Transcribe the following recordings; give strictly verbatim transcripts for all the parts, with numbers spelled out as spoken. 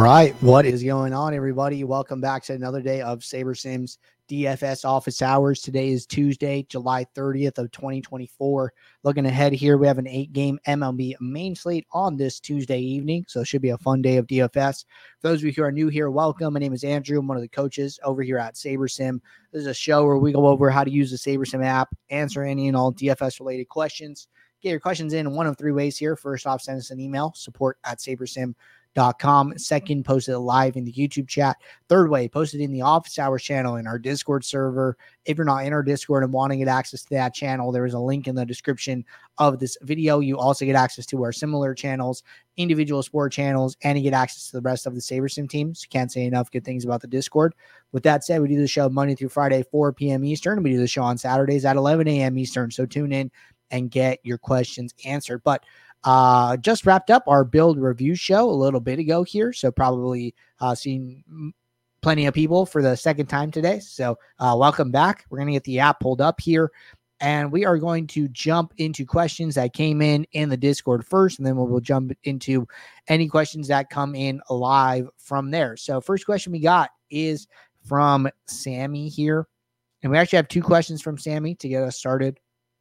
right, what is going on, everybody? Welcome back to another day of SaberSim's D F S office hours. Today is Tuesday, July thirtieth of twenty twenty-four. Looking ahead here, we have an eight-game M L B main slate on this Tuesday evening, so it should be a fun day of D F S. For those of you who are new here, welcome. My name is Andrew. I'm one of the coaches over here at SaberSim. This is a show where we go over how to use the SaberSim app, answer any and all D F S-related questions. Get your questions in one of three ways here. First off, send us an email, support at SaberSim. Dot com. Second, posted live in the YouTube chat. Third way, posted in the office hours channel in our Discord server. If you're not in our Discord and wanting to get access to that channel, there is a link in the description of this video. You also get access to our similar channels, individual sport channels, and you get access to the rest of the SaberSim team. So can't say enough good things about the Discord. With that said, we do the show Monday through Friday, four p.m. Eastern. We do the show on Saturdays at eleven a.m. Eastern. So tune in and get your questions answered. But Uh, just wrapped up our build review show a little bit ago here. So probably uh, seen plenty of people for the second time today. So uh, welcome back. We're going to get the app pulled up here and we are going to jump into questions that came in in the Discord first. And then we'll, we'll jump into any questions that come in live from there. So first question we got is from Sammy here. And we actually have two questions from Sammy to get us started.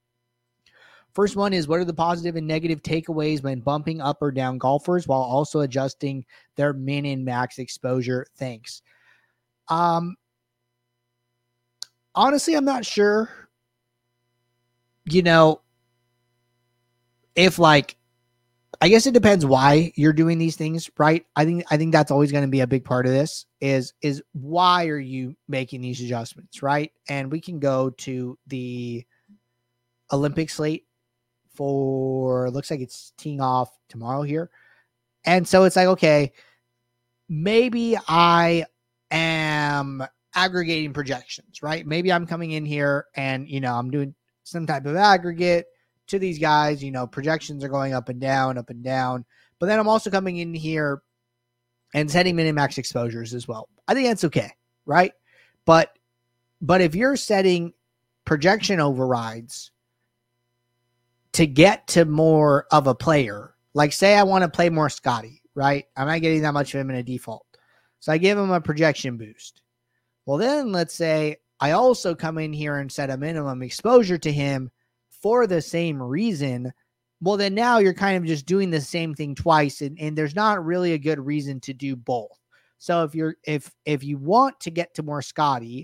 First one is, what are the positive and negative takeaways when bumping up or down golfers while also adjusting their min and max exposure? Thanks. Um, honestly, I'm not sure, you know, if like, I guess it depends why you're doing these things, right? I think, I think that's always going to be a big part of this is, is why are you making these adjustments, right? And we can go to the Olympic slate for, looks like it's teeing off tomorrow here. And so it's like, okay, maybe I am aggregating projections, right? Maybe I'm coming in here and, you know, I'm doing some type of aggregate to these guys, you know, projections are going up and down, up and down. But then I'm also coming in here and setting min and max exposures as well. I think that's okay, right? But, but if you're setting projection overrides to get to more of a player, like say I want to play more Scotty, right? I'm not getting that much of him in a default. So I give him a projection boost. Well, then let's say I also come in here and set a minimum exposure to him for the same reason. Well, then now you're kind of just doing the same thing twice. And, and there's not really a good reason to do both. So if you're, if, if you want to get to more Scotty,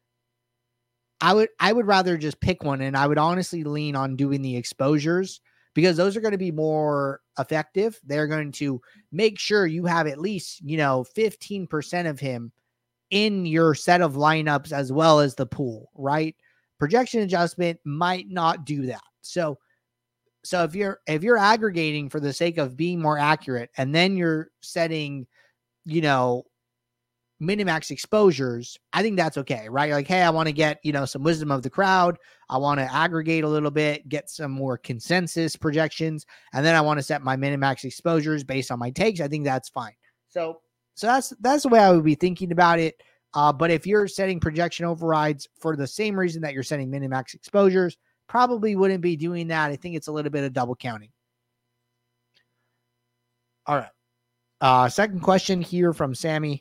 I would I would rather just pick one, and I would honestly lean on doing the exposures because those are going to be more effective. They're going to make sure you have at least, you know, fifteen percent of him in your set of lineups as well as the pool, right? Projection adjustment might not do that. So so if you're if you're aggregating for the sake of being more accurate and then you're setting, you know, minimax exposures, I think that's okay, right? Like, hey, I want to get, you know, some wisdom of the crowd. I want to aggregate a little bit, get some more consensus projections, and then I want to set my minimax exposures based on my takes. I think that's fine. So, so that's that's the way I would be thinking about it. Uh, but if you're setting projection overrides for the same reason that you're setting minimax exposures, probably wouldn't be doing that. I think it's a little bit of double counting. All right. Uh, second question here from Sammy.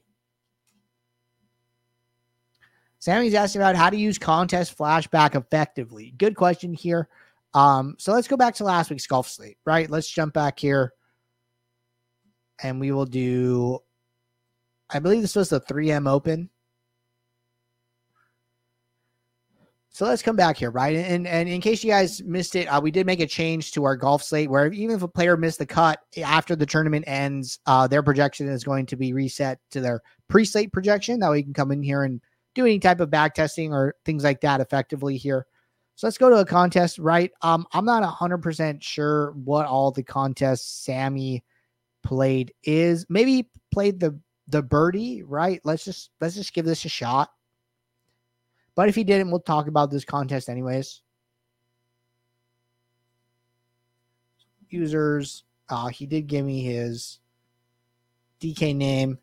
Sammy's asking about how to use contest flashback effectively. Good question here. Um, so let's go back to last week's golf slate, right? Let's jump back here and we will do, I believe this was the three M Open. So let's come back here, right? And, and in case you guys missed it, uh, we did make a change to our golf slate where even if a player missed the cut after the tournament ends, uh, their projection is going to be reset to their pre-slate projection. That way you can come in here and do any type of back testing or things like that effectively here. So let's go to a contest, right? Um, I'm not one hundred percent sure what all the contests Sammy played is. Maybe he played the the birdie, right? Let's just let's just give this a shot. But if he didn't, we'll talk about this contest anyways. Users, uh, he did give me his D K name.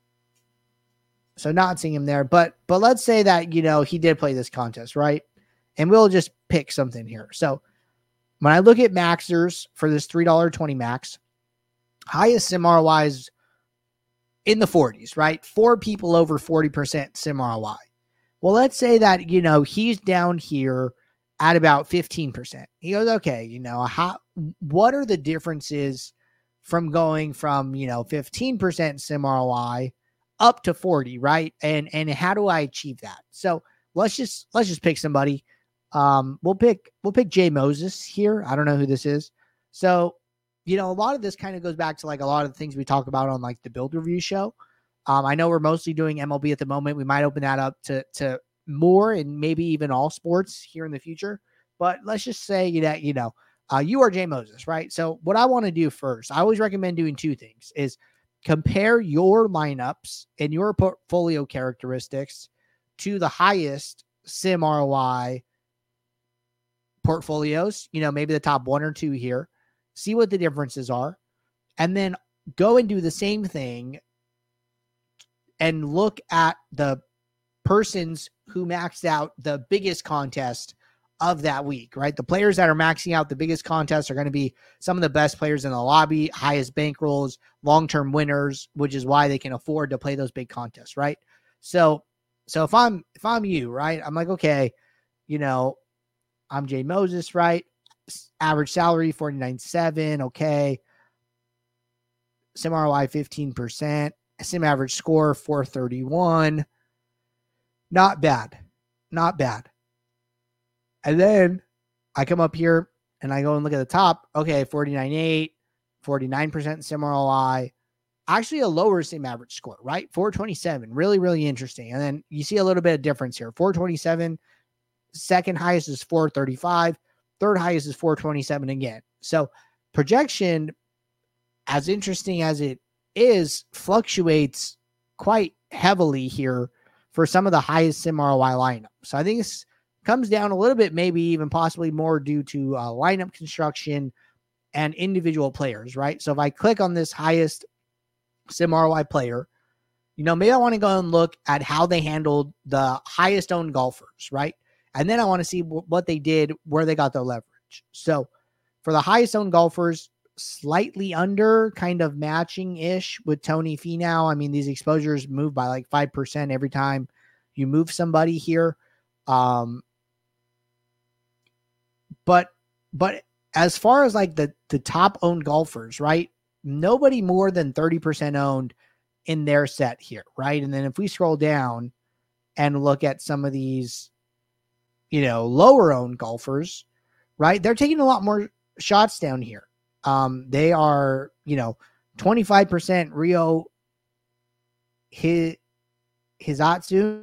So not seeing him there, but but let's say that, you know, he did play this contest, right? And we'll just pick something here. So when I look at maxers for this three dollars and twenty cents max, highest sim R O Is in the forties, right? Four people over forty percent sim R O I. Well, let's say that, you know, he's down here at about fifteen percent. He goes, okay, you know, how, what are the differences from going from, you know, fifteen percent sim R O I up to forty, right? And, and how do I achieve that? So let's just, let's just pick somebody. Um, we'll pick, we'll pick Jay Moses here. I don't know who this is. So, you know, a lot of this kind of goes back to like a lot of the things we talk about on like the Build Review show. Um, I know we're mostly doing M L B at the moment. We might open that up to, to more and maybe even all sports here in the future. But let's just say that, you know, uh, you are Jay Moses, right? So what I want to do first, I always recommend doing two things, is compare your lineups and your portfolio characteristics to the highest sim R O I portfolios, you know, maybe the top one or two here, see what the differences are, and then go and do the same thing and look at the persons who maxed out the biggest contest of that week, right? The players that are maxing out the biggest contest are going to be some of the best players in the lobby, highest bankrolls, long-term winners, which is why they can afford to play those big contests, right? So, so if I'm, if I'm you, right, I'm like, okay, you know, I'm Jay Moses, right? Average salary, forty-nine point seven. Okay. Sim R O I, fifteen percent. Sim average score, four thirty-one. Not bad. Not bad. And then I come up here and I go and look at the top. Okay, forty-nine point eight, forty-nine percent sim R O I. Actually a lower sim average score, right? four twenty-seven. Really, really interesting. And then you see a little bit of difference here. four twenty-seven. Second highest is four thirty-five. Third highest is four twenty-seven again. So projection, as interesting as it is, fluctuates quite heavily here for some of the highest sim R O I lineups. So I think this comes down a little bit, maybe even possibly more due to uh, lineup construction and individual players, right? So if I click on this highest sim R O I player, you know, maybe I want to go and look at how they handled the highest owned golfers, right? And then I want to see w- what they did, where they got their leverage. So for the highest owned golfers, slightly under, kind of matching-ish with Tony Finau. I mean, these exposures move by like five percent every time you move somebody here. Um, but but as far as like the, the top owned golfers, right? Nobody more than thirty percent owned in their set here, right? And then if we scroll down and look at some of these, you know, lower owned golfers, right? They're taking a lot more shots down here. Um, they are, you know, twenty-five percent Rio his Hizatsu.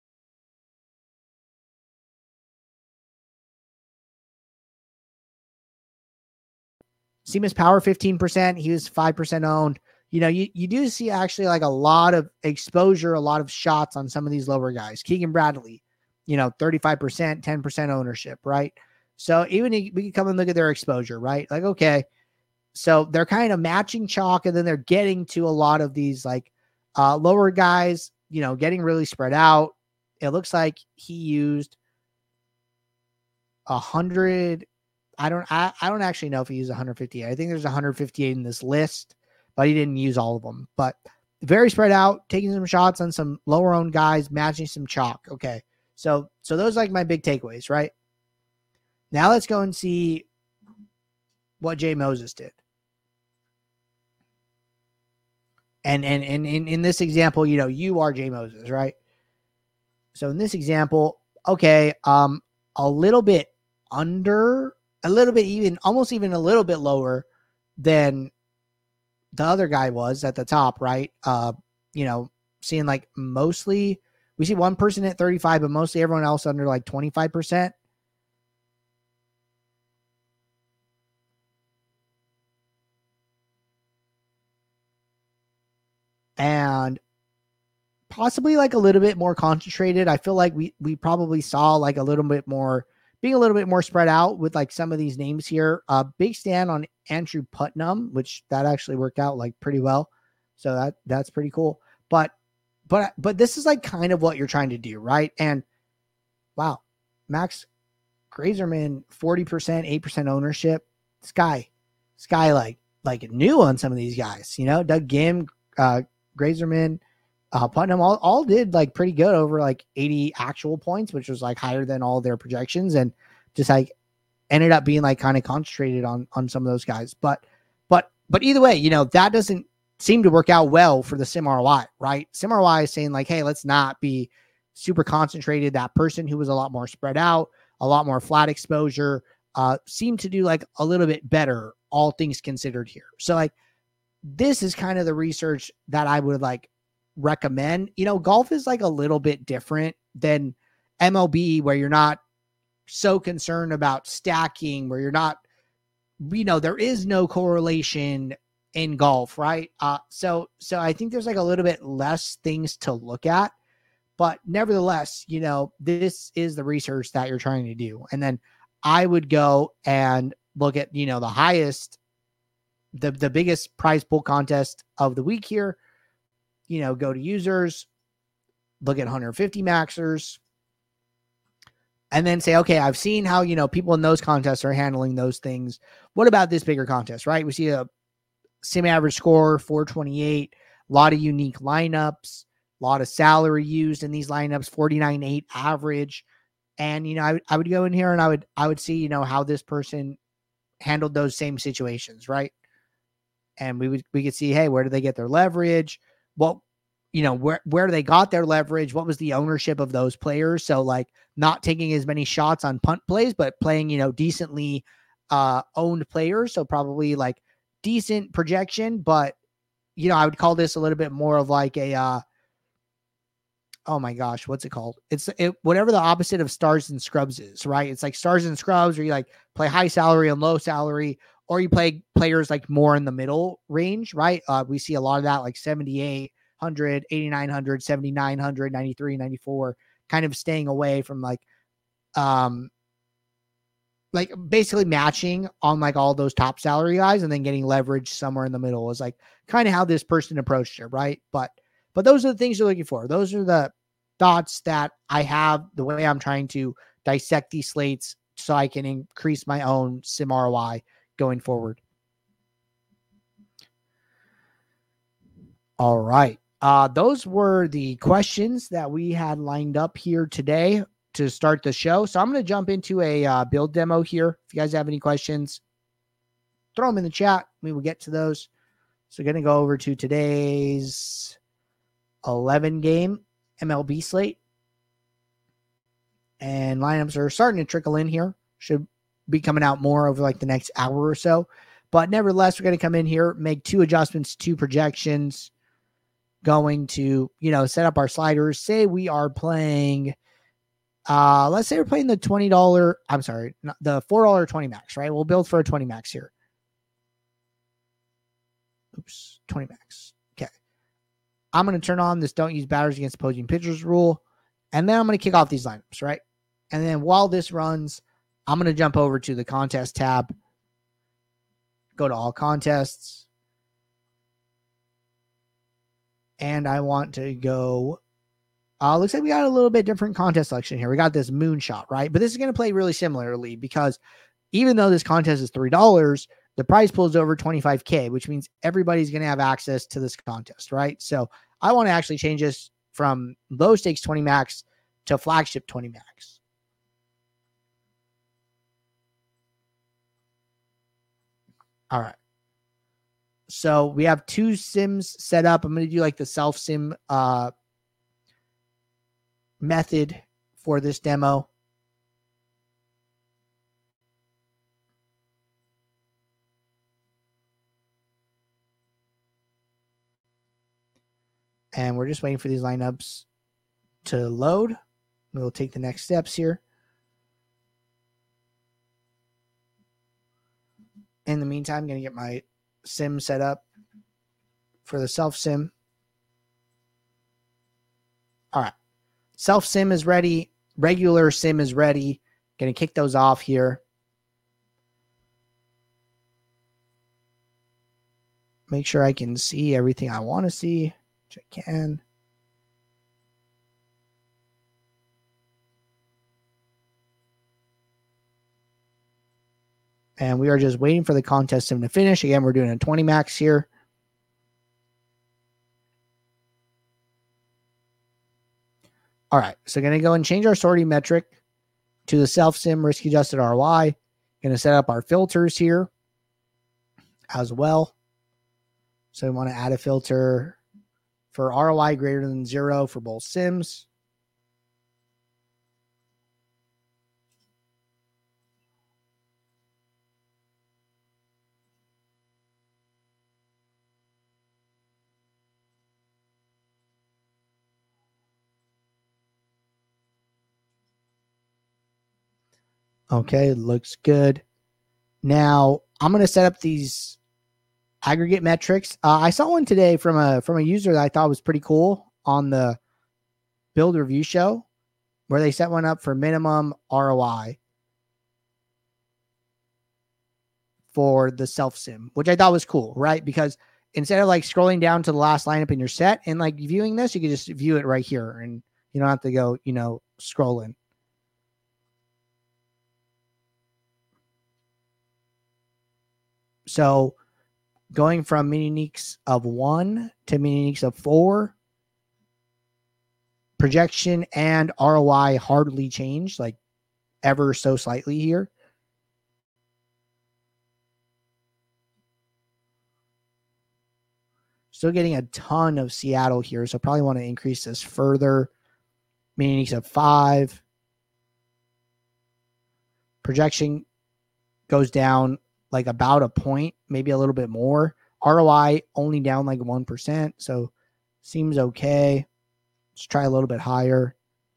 Seamus Power, fifteen percent. He was five percent owned. You know, you, you do see actually like a lot of exposure, a lot of shots on some of these lower guys. Keegan Bradley, you know, thirty-five percent, ten percent ownership, right? So even if we can come and look at their exposure, right? Like, okay, so they're kind of matching chalk, and then they're getting to a lot of these like uh, lower guys, you know, getting really spread out. It looks like he used a hundred. I don't, I, I don't actually know if he used one hundred fifty-eight. I think there's one hundred fifty-eight in this list, but he didn't use all of them. But very spread out, taking some shots on some lower owned guys, matching some chalk. Okay, so so those are like my big takeaways, right? Now let's go and see what Jay Moses did. And and and in, in this example, you know, you are Jay Moses, right? So in this example, okay, um, a little bit under, a little bit even, almost even a little bit lower than the other guy was at the top, right? Uh, you know, seeing like mostly, we see one person at thirty-five, but mostly everyone else under like twenty-five percent. And possibly like a little bit more concentrated. I feel like we we probably saw like a little bit more, being a little bit more spread out with like some of these names here. Uh, big stand on Andrew Putnam, which that actually worked out like pretty well. So that that's pretty cool. But but but this is like kind of what you're trying to do, right? And wow, Max Grazerman, forty percent, eight percent ownership. Sky, Sky like like new on some of these guys, you know, Doug Gim, uh, Grazerman, uh, Putnam, all, all did like pretty good over like eighty actual points, which was like higher than all their projections, and just like ended up being like kind of concentrated on on some of those guys. But but but either way, you know, that doesn't seem to work out well for the Sim R O I, right? Sim R O I is saying like, hey, let's not be super concentrated. That person who was a lot more spread out, a lot more flat exposure, uh, seemed to do like a little bit better, all things considered here. So like, this is kind of the research that I would like recommend. You know, golf is like a little bit different than M L B, where you're not so concerned about stacking, where you're not, you know, there is no correlation in golf, right? Uh, so, so I think there's like a little bit less things to look at, but nevertheless, you know, this is the research that you're trying to do. And then I would go and look at, you know, the highest, the, the biggest prize pool contest of the week here, you know, go to users, look at one hundred fifty maxers, and then say, okay, I've seen how, you know, people in those contests are handling those things. What about this bigger contest, right? We see a sim average score, four twenty-eight, a lot of unique lineups, a lot of salary used in these lineups, forty-nine eight average. And, you know, I, I would go in here and I would, I would see, you know, how this person handled those same situations, right? And we would, we could see, hey, where did they get their leverage? What, you know, where, where they got their leverage? What was the ownership of those players? So like not taking as many shots on punt plays, but playing, you know, decently uh, owned players. So probably like decent projection, but, you know, I would call this a little bit more of like a, uh, oh my gosh, what's it called? It's it, whatever the opposite of stars and scrubs is, right? It's like stars and scrubs, where you like play high salary and low salary, or you play players like more in the middle range, right? Uh, we see a lot of that, like seventy-eight hundred, eighty-nine hundred, seventy-nine hundred, ninety-three, ninety-four, kind of staying away from like, um, like basically matching on like all those top salary guys and then getting leverage somewhere in the middle is like kind of how this person approached it, right? But But those are the things you're looking for. Those are the thoughts that I have, the way I'm trying to dissect these slates so I can increase my own sim R O I going forward. All right. Uh, those were the questions that we had lined up here today to start the show. So I'm going to jump into a uh, build demo here. If you guys have any questions, throw them in the chat. We will get to those. So going to go over to today's eleven game M L B slate, and lineups are starting to trickle in here. Should be coming out more over like the next hour or so, but nevertheless, we're going to come in here, make two adjustments, two projections, going to, you know, set up our sliders. Say we are playing, uh, let's say we're playing the twenty dollars, I'm sorry, not the four dollars twenty max, right? We'll build for a twenty max here. Oops, twenty max. I'm going to turn on this don't use batters against opposing pitchers rule. And then I'm going to kick off these lineups, right? And then while this runs, I'm going to jump over to the contest tab, go to all contests. And I want to go, uh, looks like we got a little bit different contest selection here. We got this moonshot, right? But this is going to play really similarly because even though this contest is three dollars, the prize pool is over twenty-five K, which means everybody's going to have access to this contest, right? So I want to actually change this from low stakes twenty max to flagship twenty max. All right. So we have two sims set up. I'm going to do like the self sim uh, method for this demo. And we're just waiting for these lineups to load. We'll take the next steps here. In the meantime, I'm going to get my sim set up for the self sim. All right. Self sim is ready. Regular sim is ready. Going to kick those off here. Make sure I can see everything I want to see, which I can. And we are just waiting for the contest sim to finish. Again, we're doing a twenty max here. All right. So going to go and change our sorting metric to the self-sim risk adjusted R O I. Going to set up our filters here as well. So we want to add a filter for R O I greater than zero for both sims. Okay, looks good. Now I'm going to set up these aggregate metrics. Uh, I saw one today from a from a user that I thought was pretty cool on the Build Review Show, where they set one up for minimum R O I for the self sim, which I thought was cool, right? Because instead of like scrolling down to the last lineup in your set and like viewing this, you can just view it right here, and you don't have to go, you know, scrolling. So going from mini uniques of one to mini uniques of four, projection and R O I hardly changed, like ever so slightly here. Still getting a ton of Seattle here, so probably want to increase this further. Mini uniques of five. Projection goes down like about a point, maybe a little bit more. R O I only down like one percent, so seems okay. Let's try a little bit higher.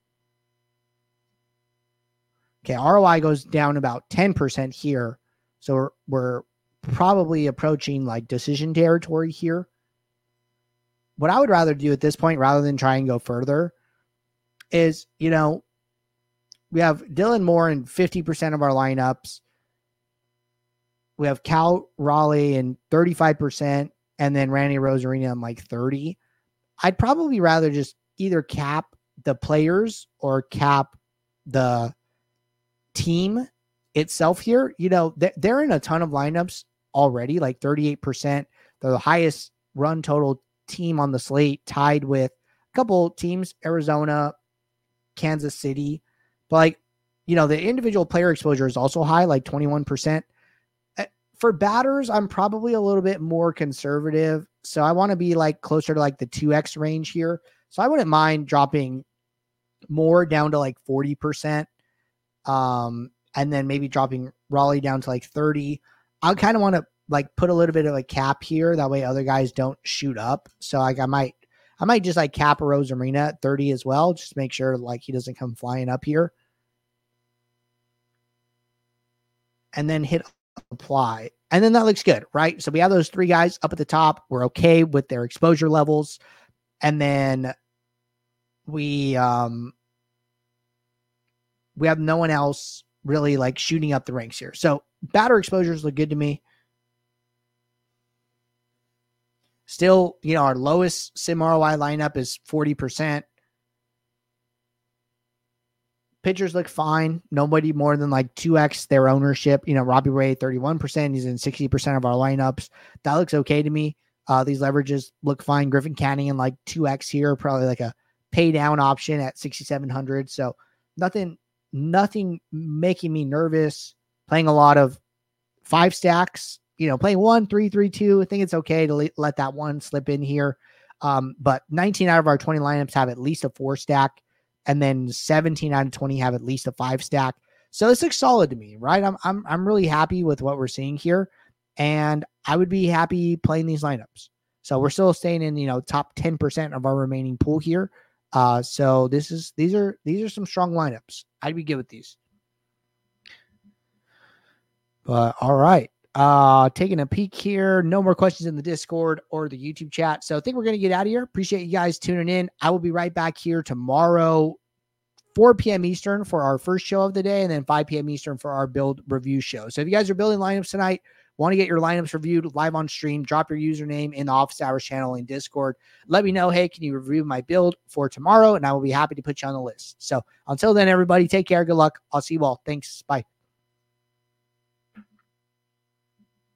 Okay, R O I goes down about ten percent here, so we're, we're probably approaching like decision territory here. What I would rather do at this point, rather than try and go further, is, you know, we have Dylan Moore in fifty percent of our lineups. We have Cal Raleigh in thirty-five percent, and then Randy Rosarina in like thirty. I'd probably rather just either cap the players or cap the team itself here. You know, they're in a ton of lineups already, like thirty-eight percent. They're the highest run total team on the slate, tied with a couple teams, Arizona, Kansas City. But like, you know, the individual player exposure is also high, like twenty-one percent. For batters, I'm probably a little bit more conservative. So I want to be like closer to like the two X range here. So I wouldn't mind dropping more down to like forty percent. Um, and then maybe dropping Raleigh down to like thirty. I kind of want to like put a little bit of a cap here. That way other guys don't shoot up. So like I might, I might just like cap a Rosarina at thirty as well. Just make sure like he doesn't come flying up here. And then hit apply. And then that looks good, right? So we have those three guys up at the top. We're okay with their exposure levels. And then we, um, we have no one else really like shooting up the ranks here. So batter exposures look good to me. Still, you know, our lowest sim R O I lineup is forty percent. Pitchers look fine. Nobody more than like two X their ownership. You know, Robbie Ray, thirty-one percent. He's in sixty percent of our lineups. That looks okay to me. Uh, these leverages look fine. Griffin Canning like two X here, probably like a pay down option at sixty-seven hundred. So nothing, nothing making me nervous. Playing a lot of five stacks, you know, playing one, three, three, two. I think it's okay to le- let that one slip in here. Um, but nineteen out of our twenty lineups have at least a four stack. And then seventeen out of twenty have at least a five stack. So this looks solid to me, right? I'm I'm I'm really happy with what we're seeing here, and I would be happy playing these lineups. So we're still staying in, you know, top ten percent of our remaining pool here. Uh, so this is these are these are some strong lineups. I'd be good with these. But all right. Uh, taking a peek here. No more questions in the Discord or the YouTube chat. So I think we're going to get out of here. Appreciate you guys tuning in. I will be right back here tomorrow, four p.m. Eastern for our first show of the day, and then five p.m. Eastern for our build review show. So if you guys are building lineups tonight, want to get your lineups reviewed live on stream, drop your username in the Office Hours channel in Discord. Let me know, hey, can you review my build for tomorrow? And I will be happy to put you on the list. So until then, everybody, take care. Good luck. I'll see you all. Thanks. Bye.